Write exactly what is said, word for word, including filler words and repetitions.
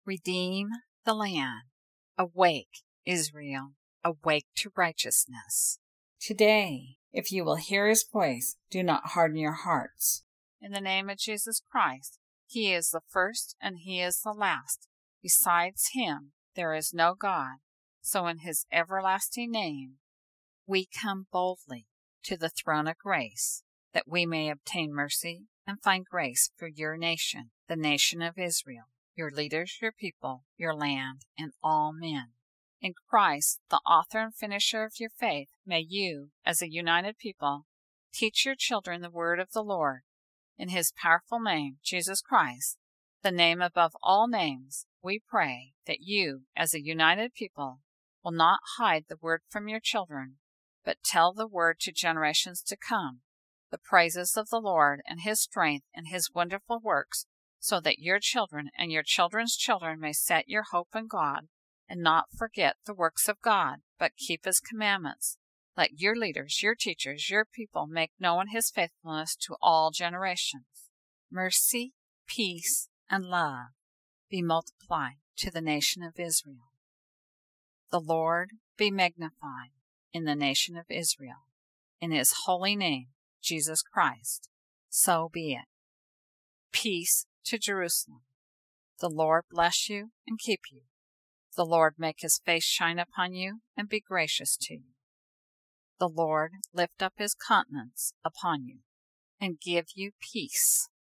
Redeem the land. Awake, Israel, awake to righteousness. Today, if you will hear his voice, do not harden your hearts. In the name of Jesus Christ, he is the first and he is the last. Besides him, there is no God. So in his everlasting name, we come boldly to the throne of grace, that we may obtain mercy and find grace for your nation, the nation of Israel, your leaders, your people, your land, and all men. In Christ, the author and finisher of your faith, may you, as a united people, teach your children the word of the Lord. In his powerful name, Jesus Christ, the name above all names, we pray that you, as a united people, will not hide the word from your children, but tell the word to generations to come, the praises of the Lord and his strength and his wonderful works, so that your children and your children's children may set your hope in God and not forget the works of God, but keep his commandments. Let your leaders, your teachers, your people make known his faithfulness to all generations. Mercy, peace, and love be multiplied to the nation of Israel. The Lord be magnified in the nation of Israel. In his holy name, Jesus Christ, so be it. Peace to Jerusalem. The Lord bless you and keep you. The Lord make his face shine upon you and be gracious to you. The Lord lift up his countenance upon you and give you peace.